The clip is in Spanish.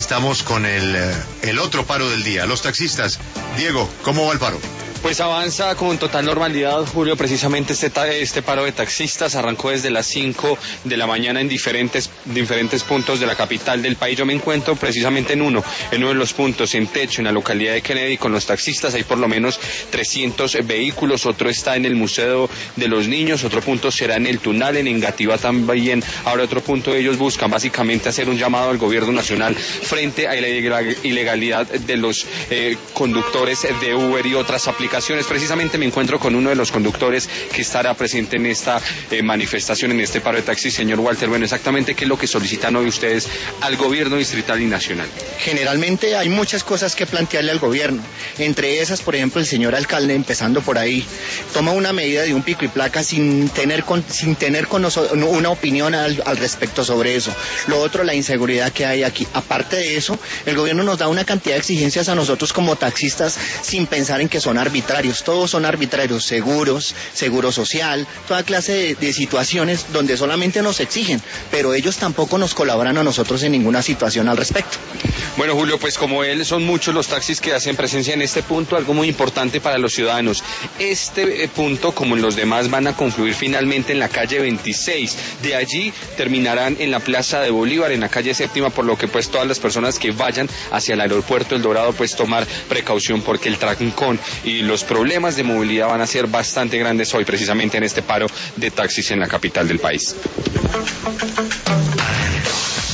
Estamos con el otro paro del día, los taxistas. Diego, ¿cómo va el paro? Pues avanza con total normalidad, Julio. Precisamente este paro de taxistas arrancó desde las 5 de la mañana en diferentes puntos de la capital del país. Yo me encuentro precisamente en uno de los puntos, en Techo, en la localidad de Kennedy, con los taxistas. Hay por lo menos 300 vehículos. Otro está en el Museo de los Niños, otro punto será en el Tunal, en Engativá también. Ahora otro punto, ellos buscan básicamente hacer un llamado al gobierno nacional frente a la ilegalidad de los conductores de Uber y otras aplicaciones. Precisamente me encuentro con uno de los conductores que estará presente en esta manifestación, en este paro de taxis. Señor Walter, bueno, exactamente qué es lo que solicitan hoy ustedes al gobierno distrital y nacional. Generalmente hay muchas cosas que plantearle al gobierno. Entre esas, por ejemplo, el señor alcalde, empezando por ahí, toma una medida de un pico y placa sin tener una opinión al respecto sobre eso. Lo otro, la inseguridad que hay aquí. Aparte de eso, el gobierno nos da una cantidad de exigencias a nosotros como taxistas sin pensar en que son arbitrarios, todos son arbitrarios, seguro social, toda clase de situaciones donde solamente nos exigen, pero ellos tampoco nos colaboran a nosotros en ninguna situación al respecto. Bueno, Julio, pues como él, son muchos los taxis que hacen presencia en este punto, algo muy importante para los ciudadanos. Este punto, como en los demás, van a confluir finalmente en la calle 26. De allí terminarán en la Plaza de Bolívar, en la calle Séptima, por lo que pues todas las personas que vayan hacia el aeropuerto El Dorado, pues tomar precaución, porque el trancón y los problemas de movilidad van a ser bastante grandes hoy, precisamente en este paro de taxis en la capital del país.